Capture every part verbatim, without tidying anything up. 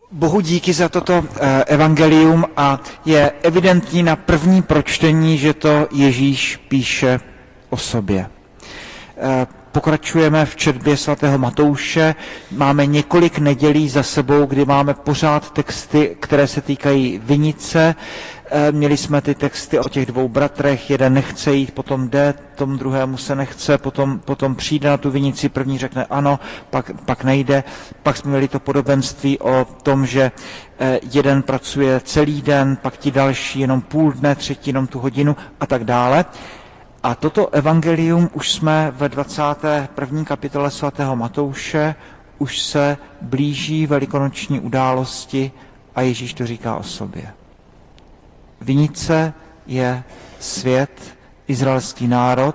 Bohu díky za toto evangelium a je evidentní na první pročtení, že to Ježíš píše o sobě. Pokračujeme v četbě svatého Matouše, máme několik nedělí za sebou, kdy máme pořád texty, které se týkají vinice. Měli jsme ty texty o těch dvou bratrech, jeden nechce jít, potom jde, tomu druhému se nechce, potom, potom přijde na tu vinici, první řekne ano, pak, pak nejde. Pak jsme měli to podobenství o tom, že jeden pracuje celý den, pak ti další jenom půl dne, třetí jenom tu hodinu a tak dále. A toto evangelium už jsme ve dvacáté první kapitole svatého Matouše, už se blíží velikonoční události a Ježíš to říká o sobě. Vinice je svět, izraelský národ,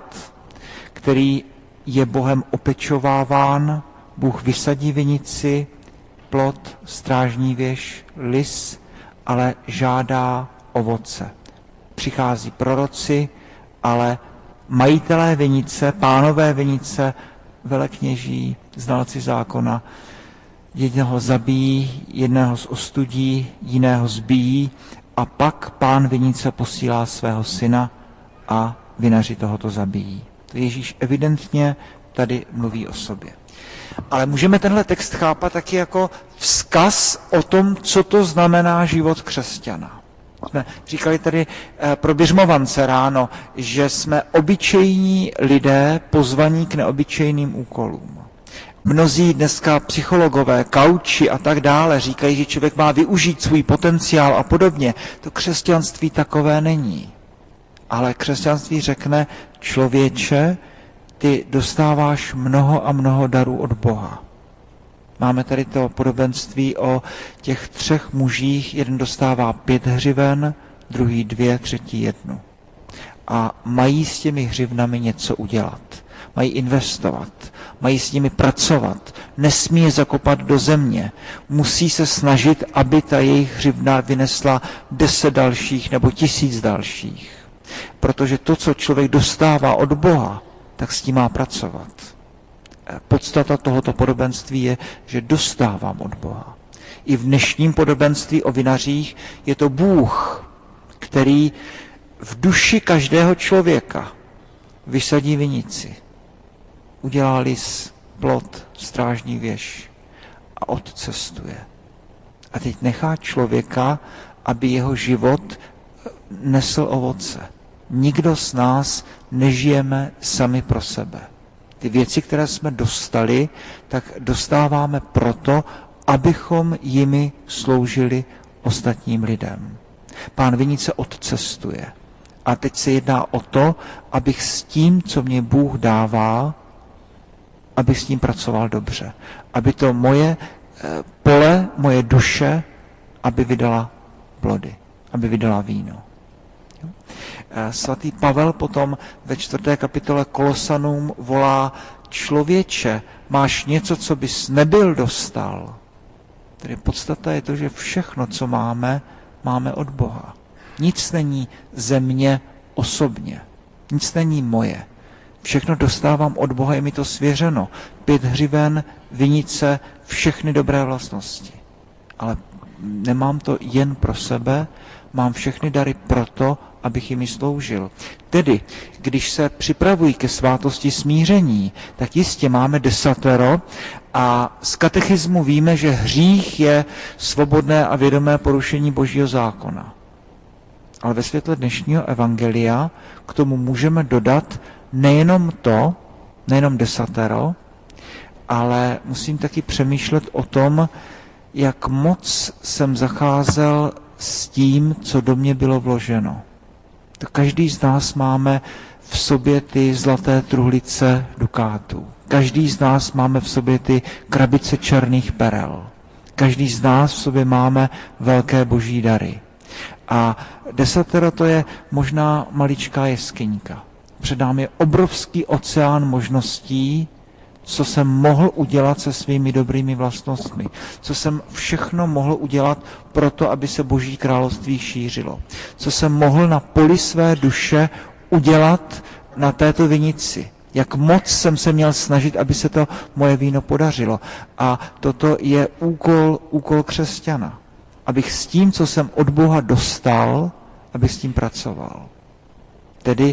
který je Bohem opečováván. Bůh vysadí vinici, plod, strážní věž, lis, ale žádá ovoce. Přichází proroci, ale majitelé vinice, pánové vinice, velekněží, znalci zákona, jednoho zabijí, jedného zostudí, jiného zbijí a pak pán vinice posílá svého syna a vinaři tohoto zabijí. To Ježíš evidentně tady mluví o sobě. Ale můžeme tenhle text chápat taky jako vzkaz o tom, co to znamená život křesťana. Jsme říkali tady pro běžmovance ráno, že jsme obyčejní lidé pozvaní k neobyčejným úkolům. Mnozí dneska psychologové, kauči a tak dále říkají, že člověk má využít svůj potenciál a podobně. To křesťanství takové není. Ale křesťanství řekne, člověče, ty dostáváš mnoho a mnoho darů od Boha. Máme tady to podobenství o těch třech mužích, jeden dostává pět hřiven, druhý dvě, třetí jednu. A mají s těmi hřivnami něco udělat. Mají investovat, mají s nimi pracovat, nesmí je zakopat do země. Musí se snažit, aby ta jejich hřivna vynesla deset dalších nebo tisíc dalších. Protože to, co člověk dostává od Boha, tak s tím má pracovat. Podstata tohoto podobenství je, že dostávám od Boha. I v dnešním podobenství o vinařích je to Bůh, který v duši každého člověka vysadí vinici, udělá lis, plod, strážní věž a odcestuje. A teď nechá člověka, aby jeho život nesl ovoce. Nikdo z nás nežijeme sami pro sebe. Ty věci, které jsme dostali, tak dostáváme proto, abychom jimi sloužili ostatním lidem. Pán vinice odcestuje. A teď se jedná o to, abych s tím, co mě Bůh dává, abych s tím pracoval dobře. Aby to moje pole, moje duše, aby vydala plody, aby vydala víno. Svatý Pavel potom ve čtvrté kapitole Kolosanům volá, člověče, máš něco, co bys nebyl dostal. Tedy podstata je to, že všechno, co máme, máme od Boha. Nic není ze mě osobně. Nic není moje. Všechno dostávám od Boha, je mi to svěřeno. Pět hřiven, vinice, všechny dobré vlastnosti. Ale nemám to jen pro sebe, mám všechny dary proto, abych jimi sloužil. Tedy, když se připravují ke svátosti smíření, tak jistě máme desatero a z katechismu víme, že hřích je svobodné a vědomé porušení Božího zákona. Ale ve světle dnešního evangelia k tomu můžeme dodat nejenom to, nejenom desatero, ale musím taky přemýšlet o tom, jak moc jsem zacházel s tím, co do mě bylo vloženo. To každý z nás máme v sobě ty zlaté truhlice dukátů. Každý z nás máme v sobě ty krabice černých perel. Každý z nás v sobě máme velké boží dary. A desatero to je možná maličká jeskyňka. Před námi je obrovský oceán možností, co jsem mohl udělat se svými dobrými vlastnostmi, co jsem všechno mohl udělat proto, aby se Boží království šířilo, co jsem mohl na poli své duše udělat na této vinici. Jak moc jsem se měl snažit, aby se to moje víno podařilo. A toto je úkol, úkol křesťana. Abych s tím, co jsem od Boha dostal, abych s tím pracoval. Tedy,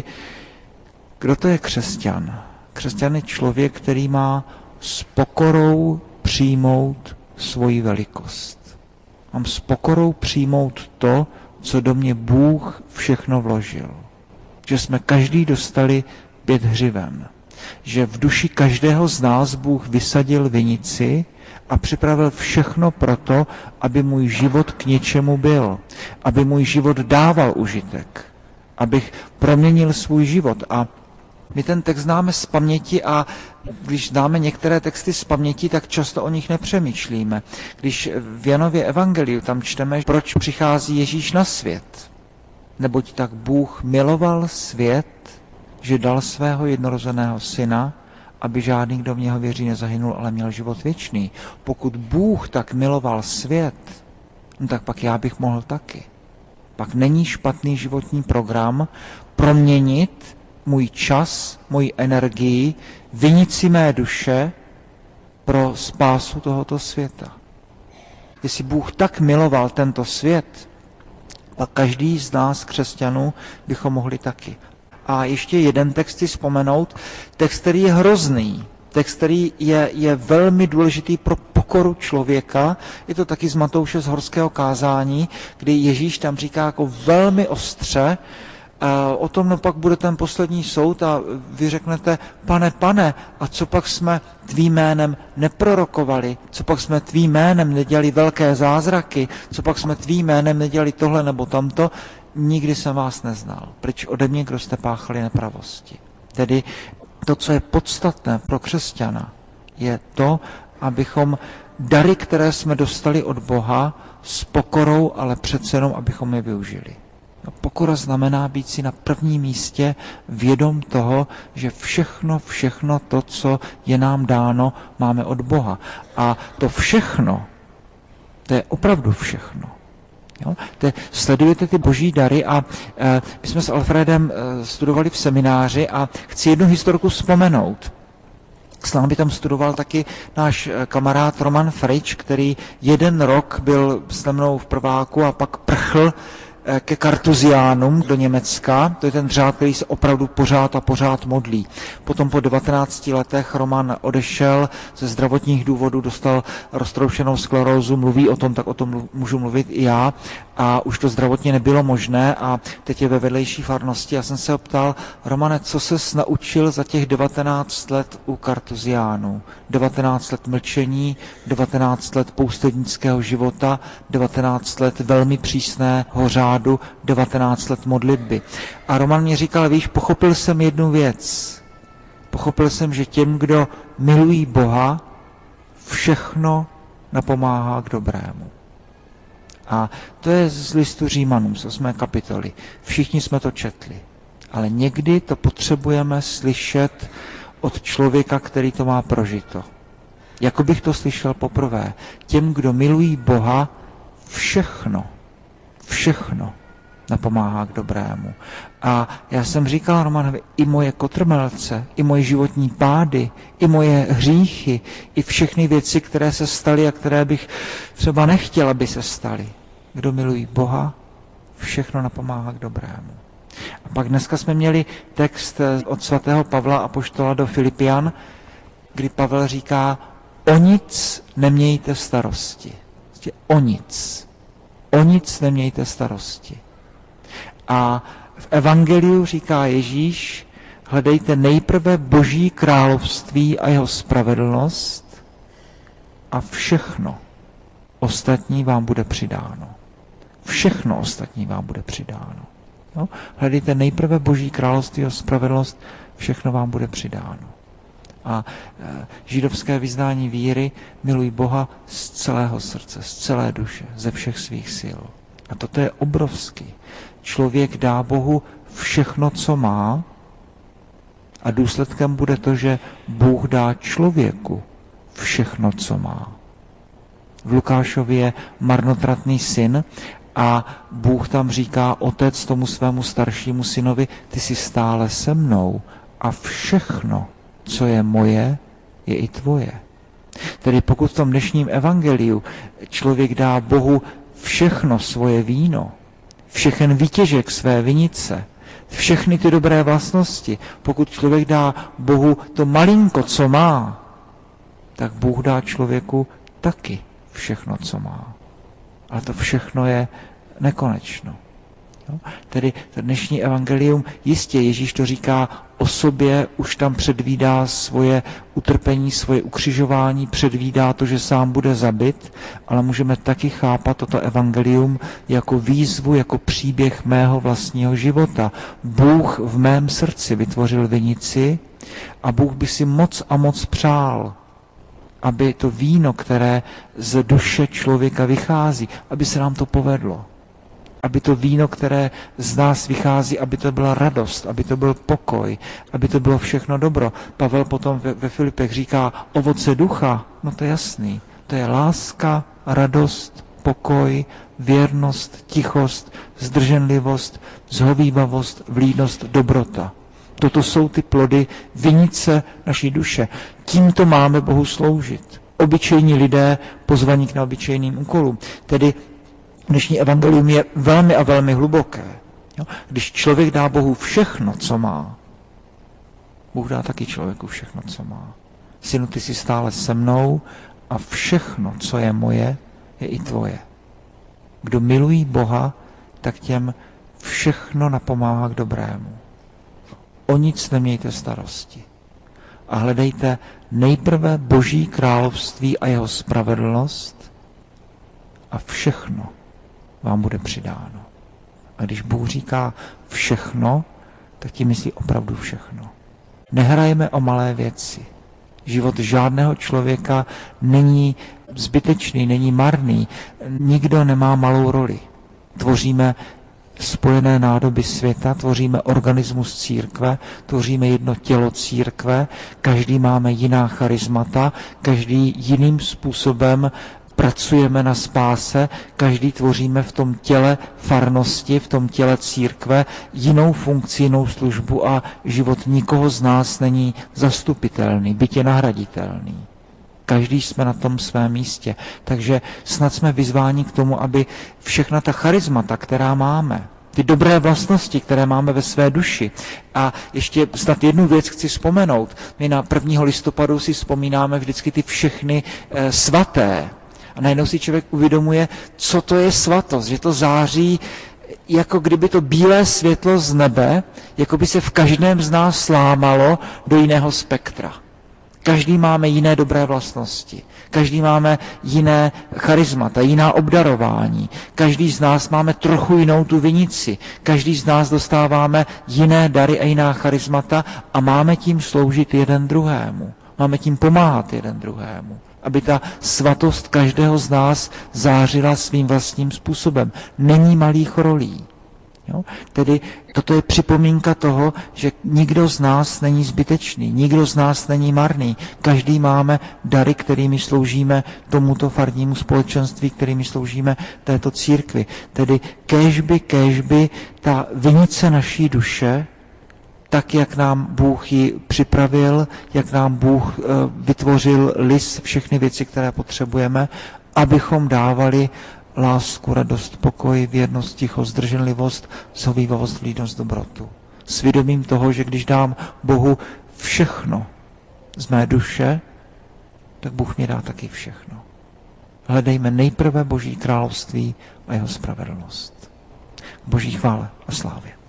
kdo to je křesťan? Křesťan je člověk, který má s pokorou přijmout svoji velikost. Mám s pokorou přijmout to, co do mě Bůh všechno vložil. Že jsme každý dostali pět hřiven. Že v duši každého z nás Bůh vysadil vinici a připravil všechno proto, aby můj život k něčemu byl. Aby můj život dával užitek. Abych proměnil svůj život. A my ten text známe z paměti a když známe některé texty z paměti, tak často o nich nepřemýšlíme. Když v Janově evangeliu tam čteme, proč přichází Ježíš na svět. Neboť tak Bůh miloval svět, že dal svého jednorozeného syna, aby žádný, kdo v něho věří, nezahynul, ale měl život věčný. Pokud Bůh tak miloval svět, no tak pak já bych mohl taky. Pak není špatný životní program proměnit můj čas, moji energii, vinici mé duše pro spásu tohoto světa. Jestli Bůh tak miloval tento svět, pak každý z nás, křesťanů, bychom mohli taky. A ještě jeden text si vzpomenout, text, který je hrozný, text, který je, je velmi důležitý pro pokoru člověka, je to taky z Matouše z horského kázání, kdy Ježíš tam říká jako velmi ostře, o tom no pak bude ten poslední soud a vy řeknete, pane, pane, a co pak jsme tvým jménem neprorokovali, co pak jsme tvým jménem nedělali velké zázraky, co pak jsme tvým jménem nedělali tohle nebo tamto, nikdy jsem vás neznal. Pryč ode mě, kdo jste páchali nepravosti. Tedy to, co je podstatné pro křesťana, je to, abychom dary, které jsme dostali od Boha, s pokorou, ale přece jenom, abychom je využili. No, pokora znamená být si na prvním místě vědom toho, že všechno, všechno to, co je nám dáno, máme od Boha. A to všechno, to je opravdu všechno. Jo? To je, sledujete ty boží dary a e, my jsme s Alfredem e, studovali v semináři a chci jednu historku vzpomenout. S námi tam studoval taky náš kamarád Roman Frič, který jeden rok byl se mnou v prváku a pak prchl ke Kartuziánům do Německa. To je ten řád, který se opravdu pořád a pořád modlí. Potom po devatenácti letech Roman odešel ze zdravotních důvodů, dostal roztroušenou sklerózu, mluví o tom, tak o tom můžu mluvit i já. A už to zdravotně nebylo možné a teď je ve vedlejší farnosti. Já jsem se ho ptal, Romane, co ses naučil za těch devatenáct let u Kartuziánů? devatenáct let mlčení, devatenáct let poustevnického života, devatenáct let velmi přísného řádu, devatenáct let modlitby. A Roman mě říkal, víš, pochopil jsem jednu věc. Pochopil jsem, že těm, kdo milují Boha, všechno napomáhá k dobrému. A to je z listu Římanům, z osmé kapitoly. Všichni jsme to četli. Ale někdy to potřebujeme slyšet od člověka, který to má prožito. Jako bych to slyšel poprvé. Těm, kdo milují Boha, všechno, všechno napomáhá k dobrému. A já jsem říkal Romanovi, i moje kotrmelce, i moje životní pády, i moje hříchy, i všechny věci, které se staly a které bych třeba nechtěl, aby se staly. Kdo milují Boha, všechno napomáhá k dobrému. A pak dneska jsme měli text od svatého Pavla apoštola do Filipian, kdy Pavel říká, o nic nemějte starosti. O nic. O nic nemějte starosti. A v evangeliu říká Ježíš, hledejte nejprve Boží království a jeho spravedlnost a všechno ostatní vám bude přidáno. Všechno ostatní vám bude přidáno. No? Hledejte nejprve Boží království a spravedlnost, všechno vám bude přidáno. A e, židovské vyznání víry, miluj Boha z celého srdce, z celé duše, ze všech svých sil. A toto je obrovský. Člověk dá Bohu všechno, co má, a důsledkem bude to, že Bůh dá člověku všechno, co má. V Lukášově je marnotratný syn a Bůh tam říká, otec tomu svému staršímu synovi, ty jsi stále se mnou a všechno co je moje, je i tvoje. Tedy pokud v tom dnešním evangeliu člověk dá Bohu všechno svoje víno, všechen výtěžek své vinice, všechny ty dobré vlastnosti, pokud člověk dá Bohu to malinko, co má, tak Bůh dá člověku taky všechno, co má. Ale to všechno je nekonečno. Jo? Tedy to dnešní evangelium, jistě Ježíš to říká o sobě, už tam předvídá svoje utrpení, svoje ukřižování, předvídá to, že sám bude zabit, ale můžeme taky chápat toto evangelium jako výzvu, jako příběh mého vlastního života. Bůh v mém srdci vytvořil vinici a Bůh by si moc a moc přál, aby to víno, které z duše člověka vychází, aby se nám to povedlo. Aby to víno, které z nás vychází, aby to byla radost, aby to byl pokoj, aby to bylo všechno dobro. Pavel potom ve, ve Filipech říká ovoce ducha, no to je jasný. To je láska, radost, pokoj, věrnost, tichost, zdrženlivost, zhovívavost, vlídnost, dobrota. Toto jsou ty plody vinice naší duše. Tímto máme Bohu sloužit. Obyčejní lidé pozvaní k neobyčejným úkolům. Tedy dnešní evangelium je velmi a velmi hluboké. Když člověk dá Bohu všechno, co má, Bůh dá taky člověku všechno, co má. Synu, ty jsi stále se mnou a všechno, co je moje, je i tvoje. Kdo milují Boha, tak těm všechno napomáhá k dobrému. O nic nemějte starosti. A hledejte nejprve Boží království a jeho spravedlnost a všechno vám bude přidáno. A když Bůh říká všechno, tak tím myslí opravdu všechno. Nehrajeme o malé věci. Život žádného člověka není zbytečný, není marný. Nikdo nemá malou roli. Tvoříme spojené nádoby světa, tvoříme organismus církve, tvoříme jedno tělo církve, každý máme jiná charismata, každý jiným způsobem pracujeme na spáse, každý tvoříme v tom těle farnosti, v tom těle církve jinou funkci, jinou službu a život nikoho z nás není zastupitelný, byť je nahraditelný. Každý jsme na tom svém místě. Takže snad jsme vyzváni k tomu, aby všechna ta charismata, která máme, ty dobré vlastnosti, které máme ve své duši. A ještě snad jednu věc chci vzpomenout. My na prvního listopadu si vzpomínáme vždycky ty všechny e, svaté. A najednou si člověk uvědomuje, co to je svatost, že to září, jako kdyby to bílé světlo z nebe, jako by se v každém z nás slámalo do jiného spektra. Každý máme jiné dobré vlastnosti, každý máme jiné charismata, jiná obdarování, každý z nás máme trochu jinou tu vinici, každý z nás dostáváme jiné dary a jiná charismata a máme tím sloužit jeden druhému, máme tím pomáhat jeden druhému, aby ta svatost každého z nás zářila svým vlastním způsobem. Není malých rolí. Jo? Tedy toto je připomínka toho, že nikdo z nás není zbytečný, nikdo z nás není marný. Každý máme dary, kterými sloužíme tomuto farnímu společenství, kterými sloužíme této církvi. Tedy kéžby, kéžby ta vinice naší duše, tak, jak nám Bůh ji připravil, jak nám Bůh vytvořil lis, všechny věci, které potřebujeme, abychom dávali lásku, radost, pokoj, věrnost, tichost, zdrženlivost, zhovívavost, vlídnost, dobrotu. Svědomím toho, že když dám Bohu všechno z mé duše, tak Bůh mě dá taky všechno. Hledejme nejprve Boží království a jeho spravedlnost. Boží chvále a slávě.